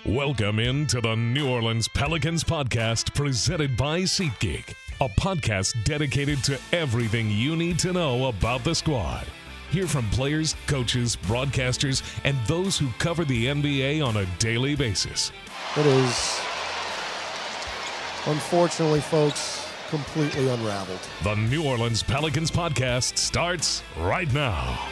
Welcome into the New Orleans Pelicans podcast presented by SeatGeek, a podcast dedicated to everything you need to know about the squad. Hear from players, coaches, broadcasters, and those who cover the NBA on a daily basis. It is, unfortunately, folks, completely unraveled. The New Orleans Pelicans podcast starts right now.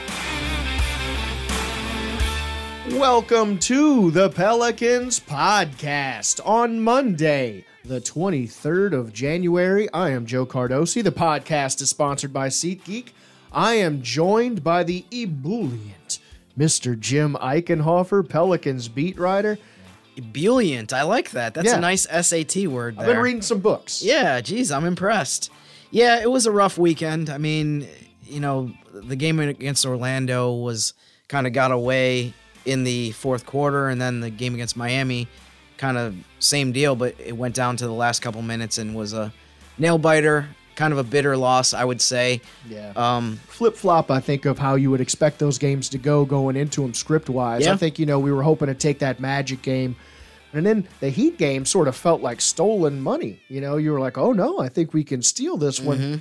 Welcome to the Pelicans podcast on Monday, the 23rd of January. I am Joe Cardosi. The podcast is sponsored by SeatGeek. I am joined by the ebullient Mr. Jim Eichenhofer, Pelicans beat writer. Ebullient. I like that. That's a nice SAT word there. I've been reading some books. Yeah, geez, I'm impressed. Yeah, it was a rough weekend. I mean, you know, the game against Orlando was kind of got away in the fourth quarter, and then the game against Miami, kind of same deal, but it went down to the last couple minutes and was a nail-biter, kind of a bitter loss, I would say. Yeah. Flip-flop, I think, of how you would expect those games to go going into them script-wise. Yeah. I think, we were hoping to take that Magic game, and then the Heat game sort of felt like stolen money. You were like, oh, no, I think we can steal this one.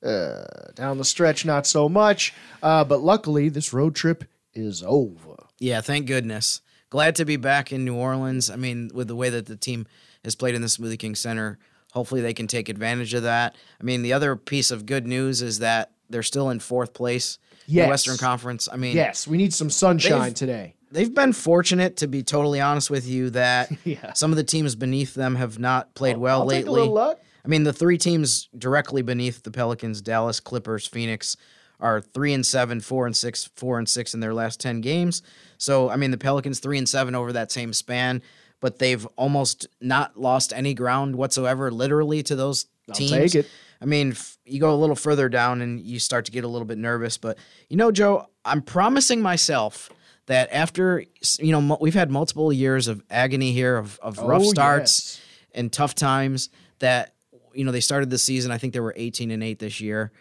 Down the stretch, not so much. But luckily, this road trip is over. Yeah, thank goodness. Glad to be back in New Orleans. I mean, with the way that the team has played in the Smoothie King Center, hopefully they can take advantage of that. I mean, the other piece of good news is that they're still in fourth place in the Western Conference. I mean, yes, we need some sunshine today. They've been fortunate, to be totally honest with you, that some of the teams beneath them have not played well lately. Take a little luck. I mean, the three teams directly beneath the Pelicans, Dallas, Clippers, Phoenix, are 3-7, 4-6, 4-6 in their last 10 games. So, I mean, the Pelicans 3-7 over that same span, but they've almost not lost any ground whatsoever, literally, to those teams. I'll take it. I mean, you go a little further down and you start to get a little bit nervous. But, Joe, I'm promising myself that after, we've had multiple years of agony here, of rough starts and tough times, that, they started the season, I think they were 18-8 this year,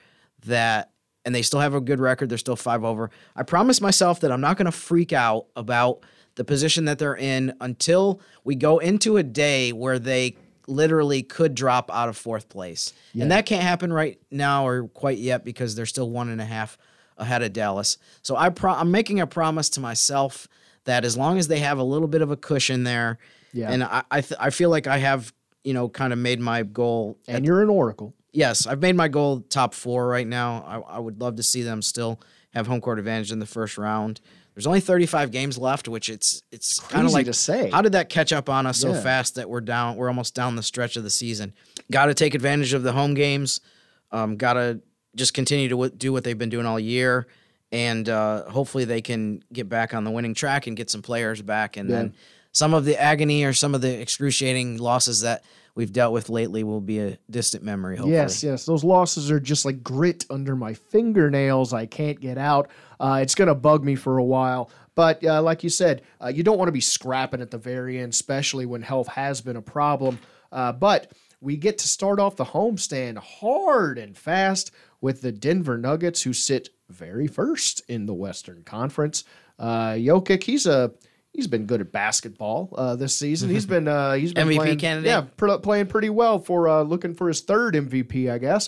and they still have a good record. They're still 5 over. I promise myself that I'm not going to freak out about the position that they're in until we go into a day where they literally could drop out of fourth place. Yeah. And that can't happen right now or quite yet because they're still 1.5 ahead of Dallas. So I'm making a promise to myself that as long as they have a little bit of a cushion there, and I feel like I have, kind of made my goal. And you're an oracle. Yes, I've made my goal top 4 right now. I would love to see them still have home court advantage in the first round. There's only 35 games left, which it's kind of like to say. How did that catch up on us so fast that we're almost down the stretch of the season? Got to take advantage of the home games. Got to just continue to do what they've been doing all year, and hopefully they can get back on the winning track and get some players back, and then some of the agony or some of the excruciating losses that we've dealt with lately will be a distant memory, hopefully. Yes. Those losses are just like grit under my fingernails. I can't get out. It's going to bug me for a while. But like you said, you don't want to be scrapping at the very end, especially when health has been a problem. But we get to start off the homestand hard and fast with the Denver Nuggets, who sit very first in the Western Conference. Jokic, he's been good at basketball this season. He's been MVP playing, candidate. Playing pretty well for looking for his third MVP, I guess.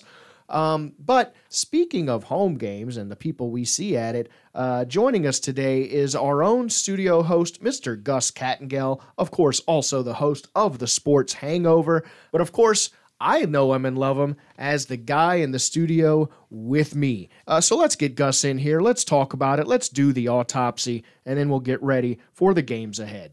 But speaking of home games and the people we see at it, joining us today is our own studio host, Mr. Gus Kattengell, of course, also the host of the Sports Hangover. But of course, I know him and love him as the guy in the studio with me. So let's get Gus in here. Let's talk about it. Let's do the autopsy, and then we'll get ready for the games ahead.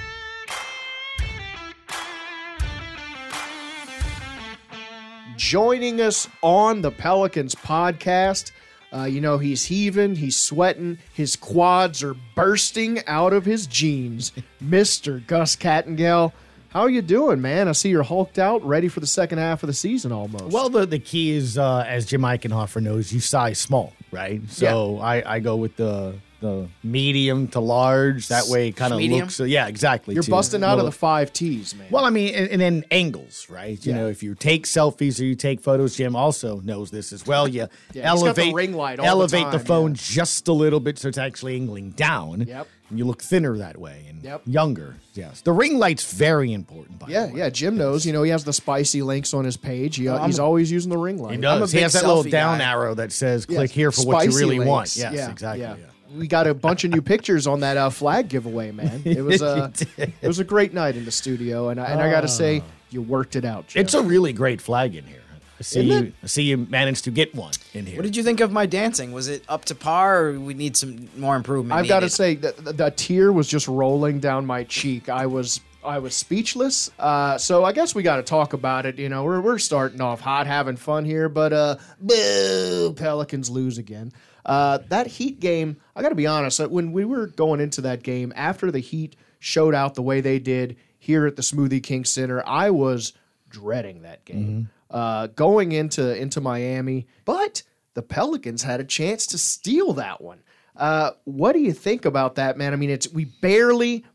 Joining us on the Pelicans podcast, he's heaving, he's sweating, his quads are bursting out of his jeans. Mr. Gus Kattengell. How you doing, man? I see you're hulked out, ready for the second half of the season almost. Well, the key is, as Jim Eichenhofer knows, you size small, right? So I go with the the medium to large. That way, it kind of Medium? looks. Yeah, exactly. You're too. busting out of Little- the 5 T's, man. Well, I mean, and then angles, right? You know, if you take selfies or you take photos, Jim also knows this as well. You he's got the elevate, ring light all the elevate the time, phone just a little bit so it's actually angling down. Yep. And you look thinner that way and Yep. younger. Yes. The ring light's very important, by the way. yeah, Jim knows. You know, he has the spicy links on his page. He's always using the ring light. He does. He big has that little selfie down guy. arrow that says Yeah, click here for what you spicy really want. links. Yes, Yeah, exactly. yeah. Yeah. We got a bunch of new pictures on that flag giveaway, man. It was did. it was a great night in the studio, and I got to say, you worked it out, Jim. It's a really great flag in here. Isn't I see you managed to get one in here. What did you think of my dancing? Was it up to par, or we need some more improvement? I've got to needed? say that the tear was just rolling down my cheek. I was speechless. So I guess we got to talk about it. You know, we're starting off hot, having fun here, but boo, Pelicans lose again. That Heat game, I got to be honest. When we were going into that game, after the Heat showed out the way they did here at the Smoothie King Center, I was dreading that game. Going into Miami, but the Pelicans had a chance to steal that one. What do you think about that, man? I mean, we barely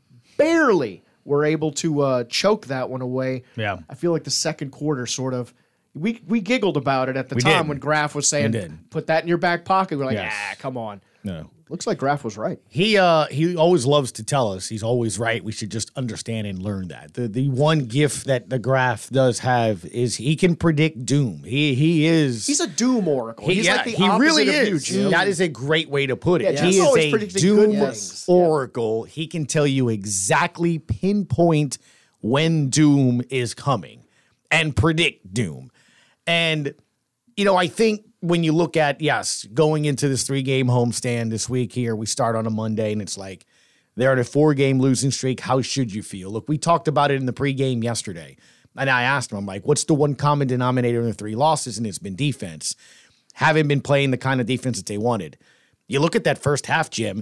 were able to choke that one away. Yeah. I feel like the second quarter sort of we giggled about it at the We time did. when Graf was saying, We did. "Put that in your back pocket." We're like, Yes. come on." No. Looks like Graf was right. He always loves to tell us he's always right. We should just understand and learn that. The one gift that the Graf does have is he can predict doom. He's a doom oracle. He's like the he opposite really of you, is. Jim. That is a great way to put it. Yeah, he Jim's is always a predicting good doom things. oracle. He can tell you exactly pinpoint when doom is coming and predict doom. And you know, I think when you look at, yes, going into this 3-game homestand this week here, we start on a Monday and it's like they're in a 4-game losing streak. How should you feel? Look, we talked about it in the pregame yesterday. And I asked him, I'm like, what's the one common denominator in the 3 losses? And it's been defense. Haven't been playing the kind of defense that they wanted. You look at that first half, Jim,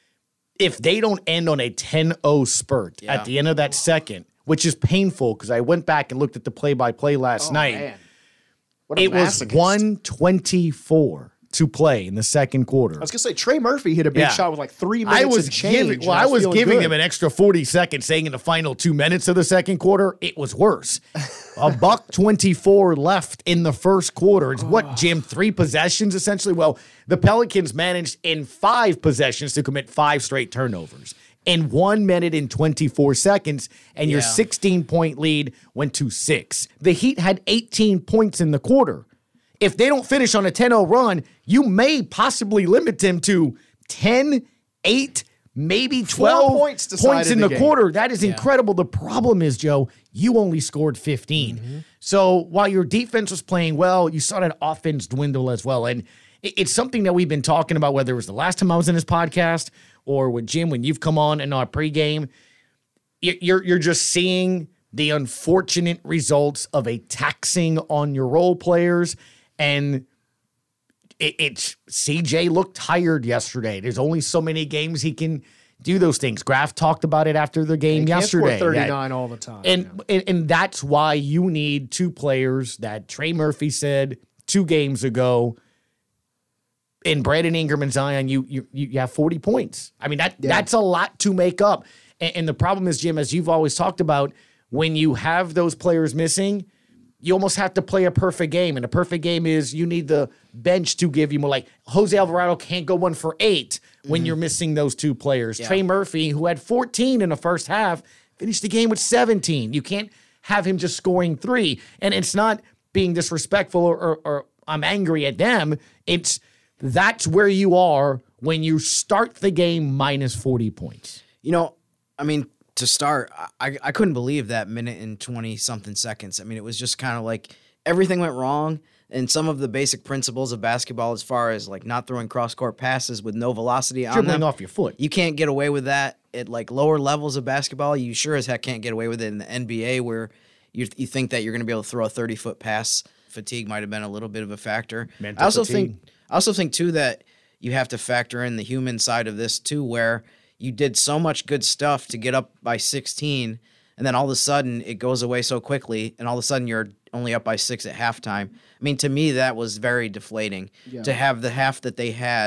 if they don't end on a 10-0 spurt at the end of that second, which is painful because I went back and looked at the play-by-play last night. Man. What a It was masochist. 1:24 to play in the second quarter. I was gonna say Trey Murphy hit a big Yeah. shot with like 3 minutes I was and change. giving, and I was feeling giving good. them an extra 40 seconds, saying in the final 2 minutes of the second quarter, it was worse. $1:24 left in the first quarter. It's what, Jim? 3 possessions essentially. Well, the Pelicans managed in 5 possessions to commit 5 straight turnovers in 1 minute and 24 seconds, and your 16-point lead went to 6. The Heat had 18 points in the quarter. If they don't finish on a 10-0 run, you may possibly limit them to 10, 8, maybe 12 points decided in the the game. quarter. That is incredible. The problem is, Joe, you only scored 15. So while your defense was playing well, you saw that offense dwindle as well. And it's something that we've been talking about, whether it was the last time I was in this podcast or with Jim when you've come on in our pregame. You're just seeing the unfortunate results of a taxing on your role players. And it's CJ looked tired yesterday. There's only so many games he can do those things. Graf talked about it after the game He can't score yesterday. 39 all the time. And that's why you need 2 players that Trey Murphy said 2 games ago. In Brandon Ingram and Zion, you have 40 points. I mean, that's a lot to make up. And the problem is, Jim, as you've always talked about, when you have those players missing, you almost have to play a perfect game. And a perfect game is you need the bench to give you more. Like Jose Alvarado can't go 1 for 8 when you're missing those 2 players. Trey Murphy, who had 14 in the first half, finished the game with 17. You can't have him just scoring 3. And it's not being disrespectful or I'm angry at them. That's where you are when you start the game minus 40 points. You know, I mean, to start, I couldn't believe that minute and 20-something seconds. I mean, it was just kind of like everything went wrong, and some of the basic principles of basketball as far as like not throwing cross-court passes with no velocity on Dribbling them. off your foot. You can't get away with that at like lower levels of basketball. You sure as heck can't get away with it in the NBA where you think that you're going to be able to throw a 30-foot pass. Fatigue might have been a little bit of a factor. Mental I also fatigue. think too that you have to factor in the human side of this too, where you did so much good stuff to get up by 16, and then all of a sudden it goes away so quickly, and all of a sudden you're only up by 6 at halftime. I mean, to me, that was very deflating to have the half that they had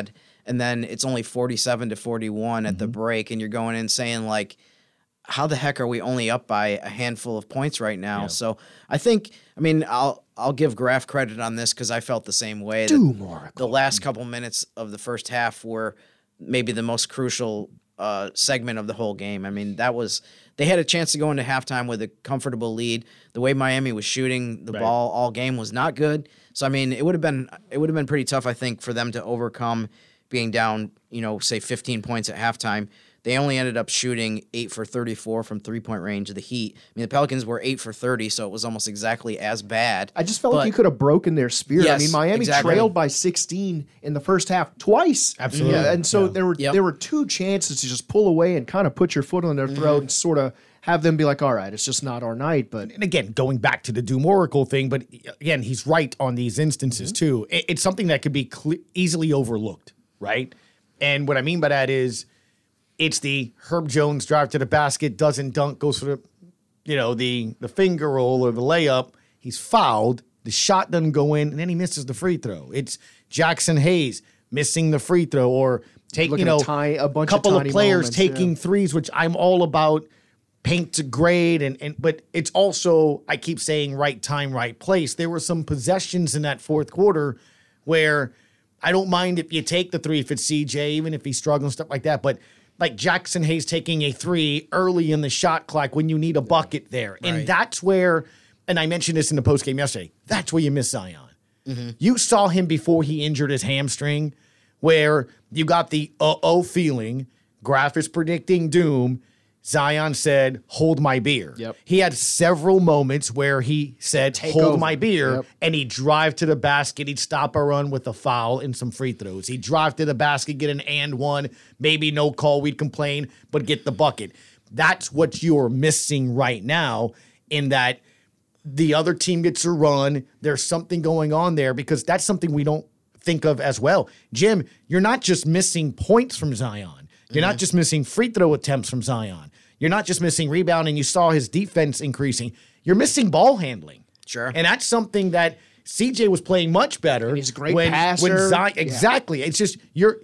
and then it's only 47-41 at the break, and you're going in saying, like, how the heck are we only up by a handful of points right now? So I think, I mean, I'll give Graf credit on this because I felt the same way. The last couple minutes of the first half were maybe the most crucial segment of the whole game. I mean, they had a chance to go into halftime with a comfortable lead. The way Miami was shooting the ball all game was not good. So I mean, it would have been pretty tough, I think, for them to overcome being down, say 15 points at halftime. They only ended up shooting 8 for 34 from 3-point range of the Heat. I mean, the Pelicans were 8 for 30, so it was almost exactly as bad. I just felt like you could have broken their spirit. Yes, I mean, Miami trailed by 16 in the first half twice. Absolutely. Yeah, and so there were two chances to just pull away and kind of put your foot on their throat and sort of have them be like, all right, it's just not our night. But and again, going back to the Doom Oracle thing, but again, he's right on these instances too. It's something that could be easily overlooked, right? And what I mean by that is, it's the Herb Jones drive to the basket, doesn't dunk, goes for the finger roll or the layup. He's fouled. The shot doesn't go in, and then he misses the free throw. It's Jackson Hayes missing the free throw, or a couple of players moments, taking threes, which I'm all about. Paint to grade, but it's also, I keep saying, right time, right place. There were some possessions in that fourth quarter where I don't mind if you take the three if it's CJ, even if he's struggling and stuff like that, but like Jackson Hayes taking a three early in the shot clock when you need a bucket there. Right. And that's where, and I mentioned this in the postgame yesterday, that's where you miss Zion. Mm-hmm. You saw him before he injured his hamstring, where you got the feeling. Graf is predicting doom. Zion said, hold my beer. Yep. He had several moments where he said, hold my beer, and he'd drive to the basket. He'd stop a run with a foul and some free throws. He'd drive to the basket, get an and one, maybe no call, we'd complain, but get the bucket. That's what you're missing right now, in that the other team gets a run. There's something going on there, because that's something we don't think of as well. Jim, you're not just missing points from Zion. You're not just missing free throw attempts from Zion. You're not just missing rebounding. You saw his defense increasing. You're missing ball handling. Sure. And that's something that CJ was playing much better. And he's a great passer. Exactly. It's just,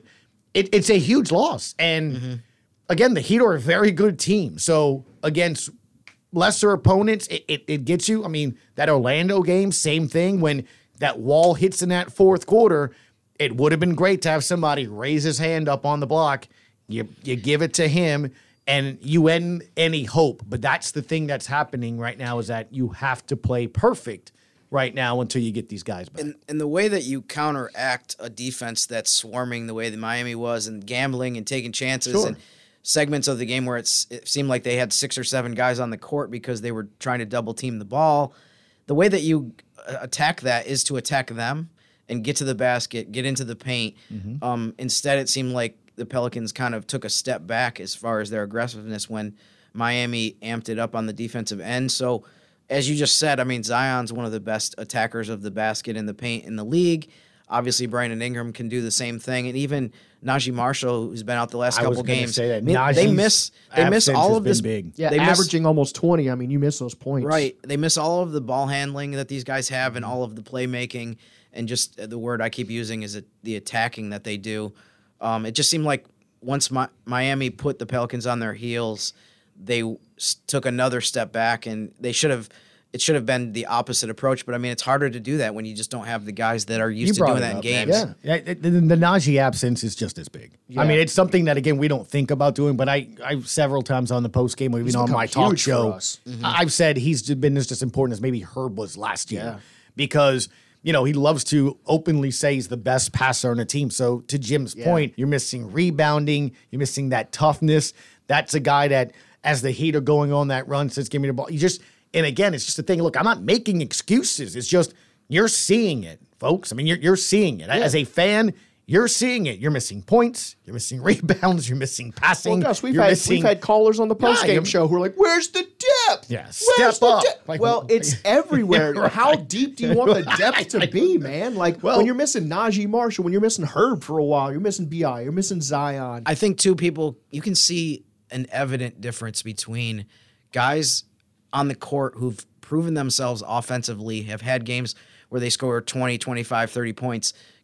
it's a huge loss. And again, the Heat are a very good team. So against lesser opponents, it gets you. I mean, that Orlando game, same thing. When that wall hits in that fourth quarter, it would have been great to have somebody raise his hand up on the block. You give it to him, and you end any hope. But that's the thing that's happening right now, is that you have to play perfect right now until you get these guys back. And the way that you counteract a defense that's swarming the way that Miami was, and gambling and taking chances, and segments of the game where it seemed like they had 6 or 7 guys on the court because they were trying to double team the ball, the way that you attack that is to attack them and get to the basket, get into the paint. Instead, it seemed like the Pelicans kind of took a step back as far as their aggressiveness when Miami amped it up on the defensive end. So, as you just said, I mean, Zion's one of the best attackers of the basket in the paint in the league. Obviously, Brandon Ingram can do the same thing, and even Najee Marshall, who's been out the last couple games, say that. I mean, they miss all of this. Big. Yeah, they averaging almost 20. I mean, you miss those points. Right. They miss all of the ball handling that these guys have, and all of the playmaking, and just the word I keep using is the attacking that they do. It just seemed like once Miami put the Pelicans on their heels, they took another step back, and it should have been the opposite approach. But I mean, it's harder to do that when you just don't have the guys that are used to doing that in games. Yeah, the Najee absence is just as big. Yeah. I mean, it's something that, again, we don't think about doing, but I several times on the post game, or even on my talk show, I've said he's been just as important as maybe Herb was last year, because he loves to openly say he's the best passer on the team. So to Jim's point, you're missing rebounding, you're missing that toughness. That's a guy that, as the Heat are going on that run, says, give me the ball. And again, it's just a thing. Look, I'm not making excuses. It's just, you're seeing it, folks. I mean, you're seeing it. Yeah. As a fan, you're seeing it. You're missing points. You're missing rebounds. You're missing passing. Well, Gus, we've had callers on the postgame show who are like, where's the depth? Yeah, step up. Like, well, it's everywhere. Right. How deep do you want the depth to be, man? Like, when you're missing Najee Marshall, when you're missing Herb for a while, you're missing B.I., you're missing Zion. I think, too, you can see an evident difference between guys on the court who've proven themselves offensively, have had games where they score 20, 25, 30 points,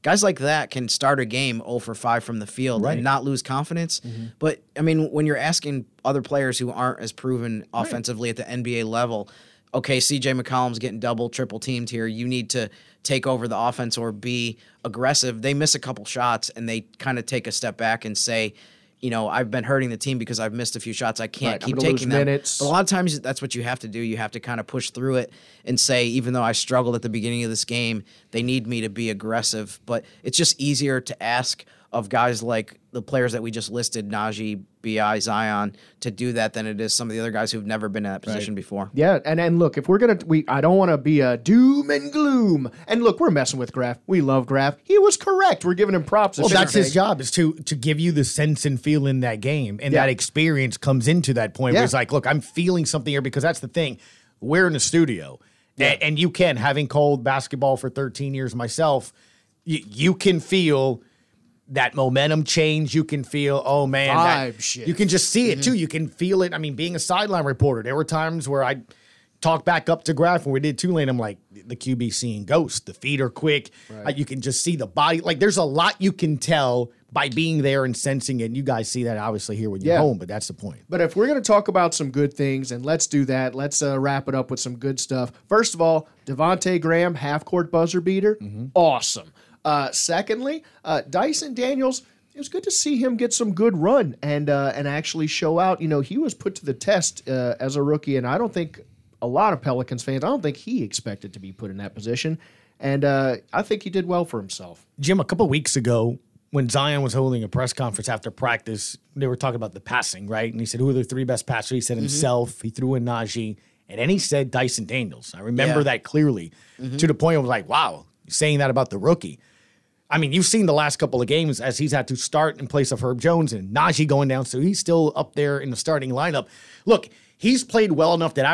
Guys like that can start a game 0 for 5 from the field and not lose confidence. But, I mean, when you're asking other players who aren't as proven offensively at the NBA level, okay, CJ McCollum's getting double, triple teamed here. You need to take over the offense or be aggressive. They miss a couple shots and they kind of take a step back and say, you know, I've been hurting the team because I've missed a few shots. I can't keep taking them. Minutes. But a lot of times that's what you have to do. You have to kind of push through it and say, even though I struggled at the beginning of this game, they need me to be aggressive. But it's just easier to ask of guys like the players that we just listed, Najee, B.I., Zion, to do that than it is some of the other guys who've never been in that position before. Yeah, and look, if we're gonna, I don't want to be a doom and gloom. And look, we're messing with Graf. We love Graf. He was correct. We're giving him props. Well, that's his job, is to give you the sense and feel in that game, and that experience comes into that point where it's like, look, I'm feeling something here, because that's the thing. We're in the studio, and you can, having called basketball for 13 years myself, you can feel that momentum change. You can feel, oh man, vibe shift. You can just see it too. You can feel it. I mean, being a sideline reporter, there were times where I talk back up to Graf when we did Tulane. I'm like, the QB seeing ghosts. The feet are quick. You can just see the body. Like, there's a lot you can tell by being there and sensing it. And you guys see that obviously here when you're home, but that's the point. But if we're going to talk about some good things, and let's do that, let's wrap it up with some good stuff. First of all, Devontae Graham, half-court buzzer beater, awesome. Secondly, Dyson Daniels, it was good to see him get some good run and actually show out. You know, he was put to the test as a rookie, and I don't think a lot of Pelicans fans, I don't think he expected to be put in that position. And I think he did well for himself. Jim, a couple weeks ago, when Zion was holding a press conference after practice, they were talking about the passing, right? And he said, who are the three best passers? He said himself. He threw in Najee. And then he said Dyson Daniels. I remember that clearly, to the point of like, wow, saying that about the rookie. I mean, you've seen the last couple of games as he's had to start in place of Herb Jones and Najee going down, so he's still up there in the starting lineup. Look, he's played well enough that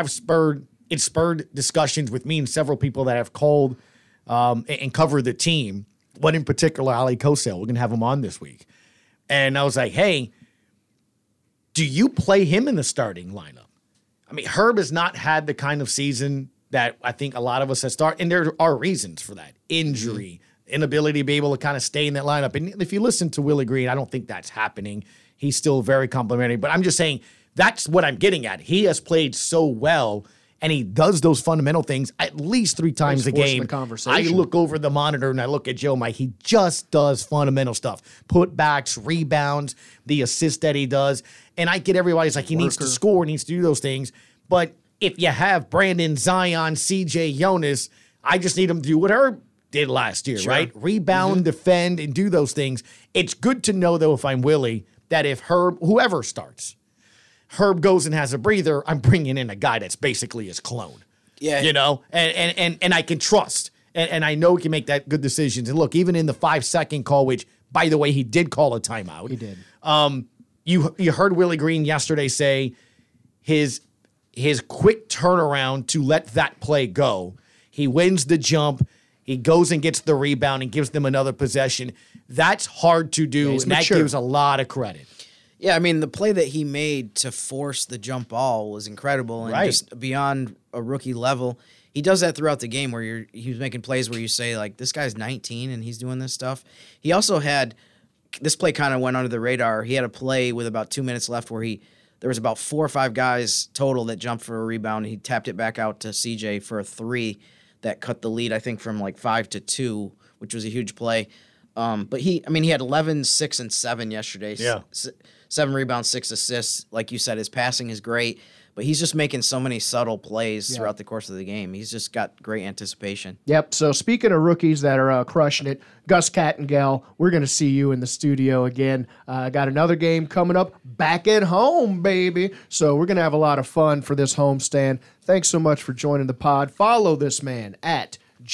it spurred discussions with me and several people that have called and covered the team. One in particular, Ali Kosel. We're going to have him on this week. And I was like, hey, do you play him in the starting lineup? I mean, Herb has not had the kind of season that I think a lot of us have started, and there are reasons for that. Injury, inability to be able to kind of stay in that lineup. And if you listen to Willie Green, I don't think that's happening. He's still very complimentary. But I'm just saying that's what I'm getting at. He has played so well, and he does those fundamental things at least 3 times a game. I look over the monitor and I look at Joe Mike. He just does fundamental stuff. Putbacks, rebounds, the assist that he does. And I get everybody's like, he needs to score, needs to do those things. But if you have Brandon, Zion, CJ, Jonas, I just need him to do what Herb did last year, right? Rebound, defend, and do those things. It's good to know, though, if I'm Willie, that if Herb, whoever starts, Herb goes and has a breather, I'm bringing in a guy that's basically his clone. Yeah. You know? And I can trust. And I know he can make that good decisions. And look, even in the 5-second call, which, by the way, he did call a timeout. He did. You heard Willie Green yesterday say his quick turnaround to let that play go. He wins the jump. He goes and gets the rebound and gives them another possession. That's hard to do, and that gives a lot of credit. Yeah, I mean, the play that he made to force the jump ball was incredible and just beyond a rookie level. He does that throughout the game where he was making plays where you say, like, this guy's 19 and he's doing this stuff. He also had – this play kind of went under the radar. He had a play with about 2 minutes left where there was about 4 or 5 guys total that jumped for a rebound. He tapped it back out to CJ for a 3 that cut the lead, I think, from like 5 to 2, which was a huge play. But he had 11, 6, and 7 yesterday. Yeah. 7 rebounds, 6 assists. Like you said, his passing is great, but he's just making so many subtle plays throughout the course of the game. He's just got great anticipation. Yep. So speaking of rookies that are crushing it, Gus Kattengell, we're going to see you in the studio again. Got another game coming up back at home, baby. So we're going to have a lot of fun for this homestand. Thanks so much for joining the pod. Follow this man at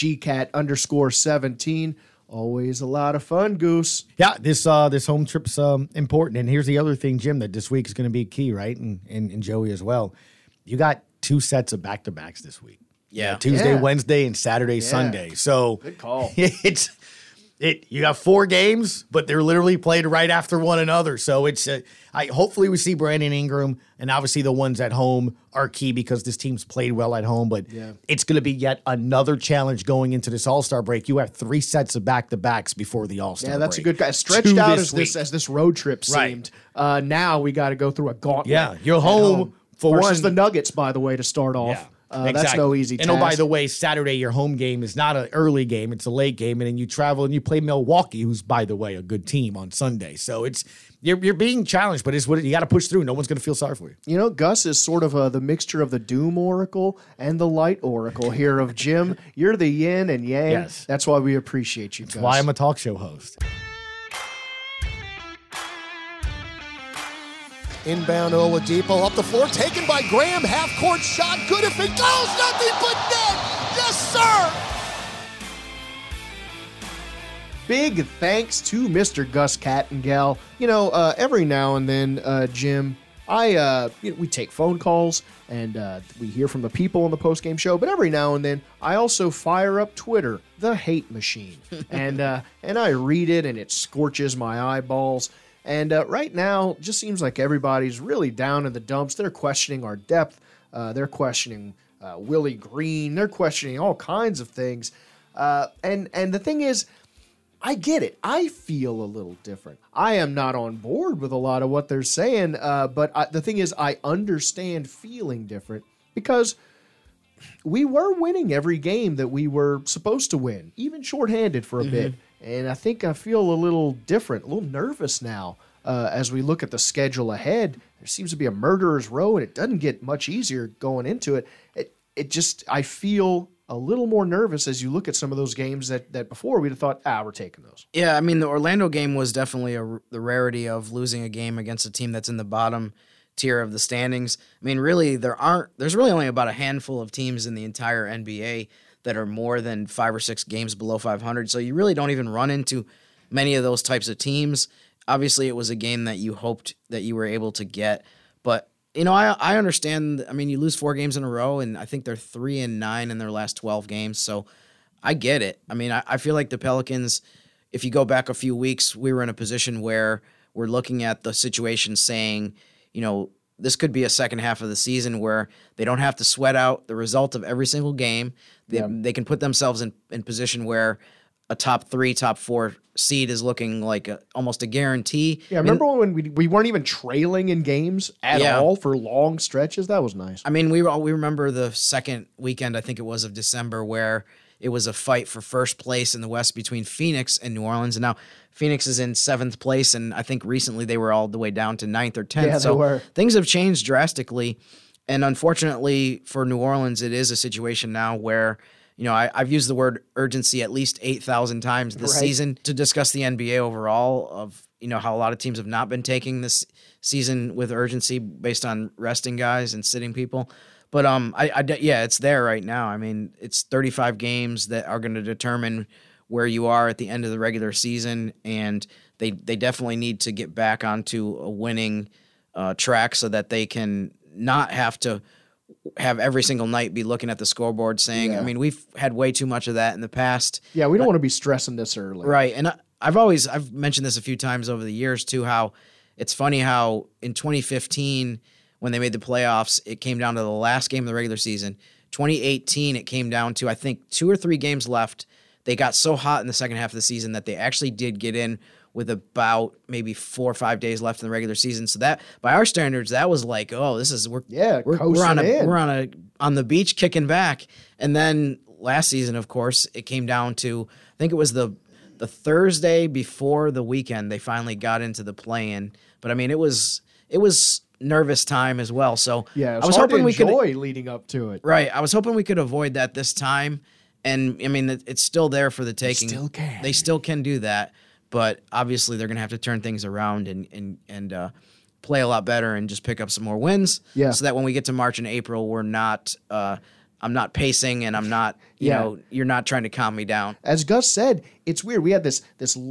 GCat_17. Always a lot of fun, Goose. Yeah, this home trip's important. And here's the other thing, Jim, that this week is going to be key, right? And Joey as well. You got 2 sets of back-to-backs this week. Yeah. Tuesday, Wednesday, and Saturday, Sunday. So good call. It's You got 4 games, but they're literally played right after one another. So it's hopefully we see Brandon Ingram, and obviously the ones at home are key because this team's played well at home. But it's going to be yet another challenge going into this All-Star break. You have 3 sets of back-to-backs before the All-Star break. Yeah, that's a good guy. Stretched out as this road trip seemed. Right. Now we got to go through a gauntlet. Yeah, you're home for versus one. the Nuggets, by the way, to start off. Yeah. Exactly. That's no easy task. And by the way, Saturday, your home game is not an early game. It's a late game. And then you travel and you play Milwaukee, who's, by the way, a good team on Sunday. So you're being challenged, but it's what you got to push through. No one's going to feel sorry for you. You know, Gus is sort of the mixture of the Doom Oracle and the Light Oracle here of Jim. You're the yin and yang. Yes. That's why we appreciate you, Gus. That's why I'm a talk show host. Inbound Oladipo up the floor, taken by Graham, half-court shot, good if it goes, nothing but net! Yes, sir! Big thanks to Mr. Gus Kattengell. You know, every now and then, Jim, we take phone calls and we hear from the people on the postgame show, but every now and then I also fire up Twitter, the hate machine, and I read it and it scorches my eyeballs. And right now, just seems like everybody's really down in the dumps. They're questioning our depth. They're questioning Willie Green. They're questioning all kinds of things. And the thing is, I get it. I feel a little different. I am not on board with a lot of what they're saying. But the thing is, I understand feeling different because we were winning every game that we were supposed to win, even shorthanded for a bit. And I think I feel a little different, a little nervous now as we look at the schedule ahead. There seems to be a murderer's row, and it doesn't get much easier going into it. I feel a little more nervous as you look at some of those games that before we'd have thought, we're taking those. Yeah, I mean, the Orlando game was definitely the rarity of losing a game against a team that's in the bottom tier of the standings. I mean, really, there's really only about a handful of teams in the entire NBA that are more than 5 or 6 games below 500. So you really don't even run into many of those types of teams. Obviously, it was a game that you hoped that you were able to get. But, you know, I understand. I mean, you lose 4 games in a row, and I think they're 3-9 in their last 12 games. So I get it. I mean, I feel like the Pelicans, if you go back a few weeks, we were in a position where we're looking at the situation saying, you know, this could be a second half of the season where they don't have to sweat out the result of every single game. They can put themselves in position where a top 3, top 4 seed is looking like almost a guarantee. Yeah, remember when we weren't even trailing in games at all for long stretches? That was nice. I mean, we remember the second weekend, I think it was, of December, where it was a fight for first place in the West between Phoenix and New Orleans. And now Phoenix is in 7th place, and I think recently they were all the way down to 9th or 10th. Yeah, so they were. Things have changed drastically. And unfortunately for New Orleans, it is a situation now where, you know, I've used the word urgency at least 8,000 times this season to discuss the NBA overall of, you know, how a lot of teams have not been taking this season with urgency based on resting guys and sitting people. But it's there right now. I mean, it's 35 games that are going to determine where you are at the end of the regular season, and they definitely need to get back onto a winning track so that they can not have to have every single night be looking at the scoreboard saying, I mean, we've had way too much of that in the past. Yeah, we don't want to be stressing this early. Right. And I've mentioned this a few times over the years too, how it's funny how in 2015, when they made the playoffs, it came down to the last game of the regular season. 2018, it came down to, I think, 2 or 3 games left. They got so hot in the second half of the season that they actually did get in with about maybe 4 or 5 days left in the regular season. So that, by our standards, that was like, oh, this is we're on the beach kicking back. And then last season, of course, it came down to, I think it was the Thursday before the weekend they finally got into the play-in. But I mean, it was nervous time as well. So yeah, I was hoping we could enjoy leading up to it. Right, I was hoping we could avoid that this time. And I mean, it's still there for the taking. They still can do that. But obviously, they're going to have to turn things around and play a lot better and just pick up some more wins. Yeah. So that when we get to March and April, we're not. I'm not pacing, and I'm not. You're not trying to calm me down. As Gus said, it's weird. We had this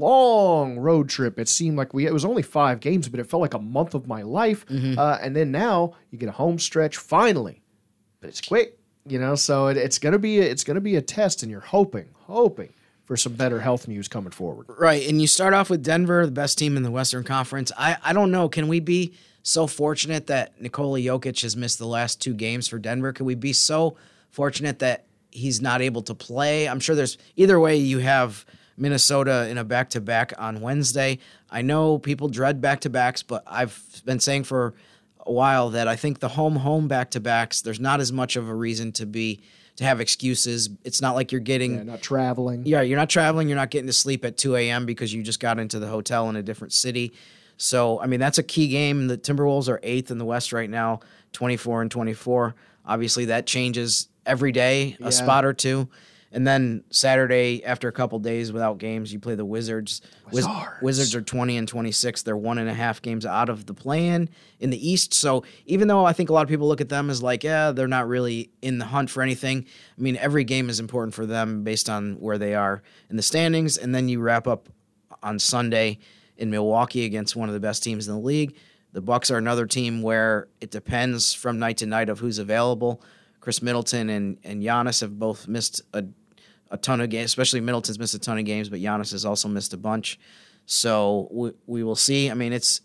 long road trip. It seemed like it was only 5 games, but it felt like a month of my life. Mm-hmm. And then now you get a home stretch finally, but it's quick. You know, so it's gonna be a test, and you're hoping for some better health news coming forward. Right, and you start off with Denver, the best team in the Western Conference. I don't know. Can we be so fortunate that Nikola Jokic has missed the last 2 games for Denver? Can we be so fortunate that he's not able to play? I'm sure there's either way. You have Minnesota in a back-to-back on Wednesday. I know people dread back-to-backs, but I've been saying for a while that I think the home back-to-backs, there's not as much of a reason to have excuses. It's not like you're getting not traveling. Yeah, you're not traveling. You're not getting to sleep at 2 a.m. because you just got into the hotel in a different city. So, I mean, that's a key game. The Timberwolves are 8th in the West right now, 24-24. Obviously, that changes every day, a spot or two. And then Saturday, after a couple days without games, you play the Wizards. Wizards are 20-26. They're 1.5 games out of the play-in in the East. So even though I think a lot of people look at them as like, yeah, they're not really in the hunt for anything, I mean, every game is important for them based on where they are in the standings. And then you wrap up on Sunday in Milwaukee against one of the best teams in the league. The Bucks are another team where it depends from night to night of who's available. Chris Middleton and Giannis have both missed a ton of games, especially Middleton's missed a ton of games, but Giannis has also missed a bunch. So we will see. I mean, it's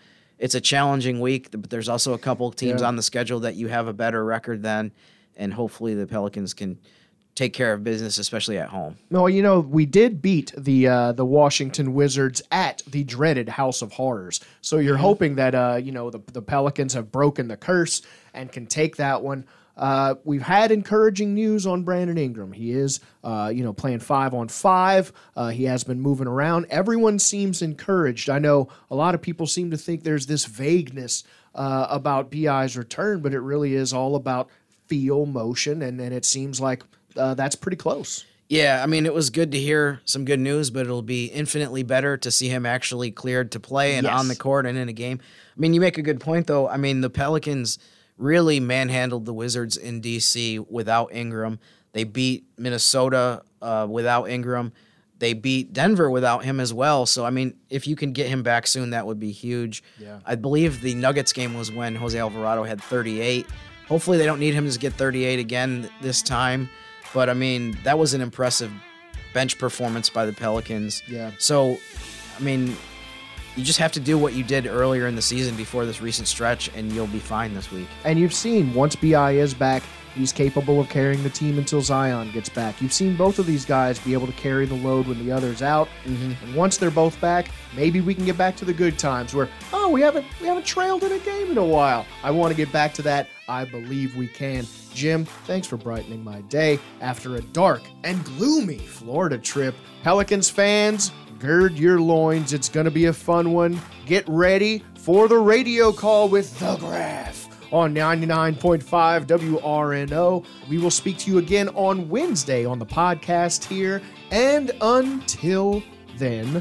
a challenging week, but there's also a couple teams on the schedule that you have a better record than, and hopefully the Pelicans can take care of business, especially at home. No, you know, we did beat the Washington Wizards at the dreaded House of Horrors. So you're hoping that the Pelicans have broken the curse and can take that one. We've had encouraging news on Brandon Ingram. He is, playing 5-on-5. He has been moving around. Everyone seems encouraged. I know a lot of people seem to think there's this vagueness about BI's return, but it really is all about feel, motion, and it seems like that's pretty close. Yeah, I mean, it was good to hear some good news, but it'll be infinitely better to see him actually cleared to play and on the court and in a game. I mean, you make a good point, though. I mean, the Pelicans really manhandled the Wizards in D.C. without Ingram. They beat Minnesota without Ingram. They beat Denver without him as well. So, I mean, if you can get him back soon, that would be huge. Yeah. I believe the Nuggets game was when Jose Alvarado had 38. Hopefully they don't need him to get 38 again this time. But, I mean, that was an impressive bench performance by the Pelicans. Yeah. So, I mean, you just have to do what you did earlier in the season before this recent stretch, and you'll be fine this week. And you've seen, once BI is back, he's capable of carrying the team until Zion gets back. You've seen both of these guys be able to carry the load when the other's out. And once they're both back, maybe we can get back to the good times where, we haven't trailed in a game in a while. I want to get back to that. I believe we can. Jim, thanks for brightening my day after a dark and gloomy Florida trip. Pelicans fans, gird your loins. It's going to be a fun one. Get ready for the radio call with The Graph on 99.5 WRNO. We will speak to you again on Wednesday on the podcast here. And until then,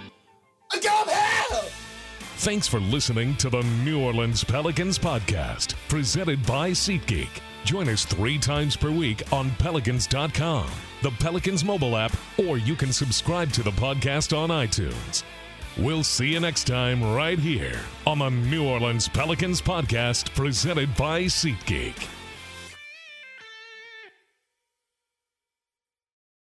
Go hell! Thanks for listening to the New Orleans Pelicans podcast, presented by SeatGeek. Join us 3 times per week on Pelicans.com, the Pelicans mobile app, or you can subscribe to the podcast on iTunes. We'll see you next time right here on the New Orleans Pelicans podcast, presented by SeatGeek.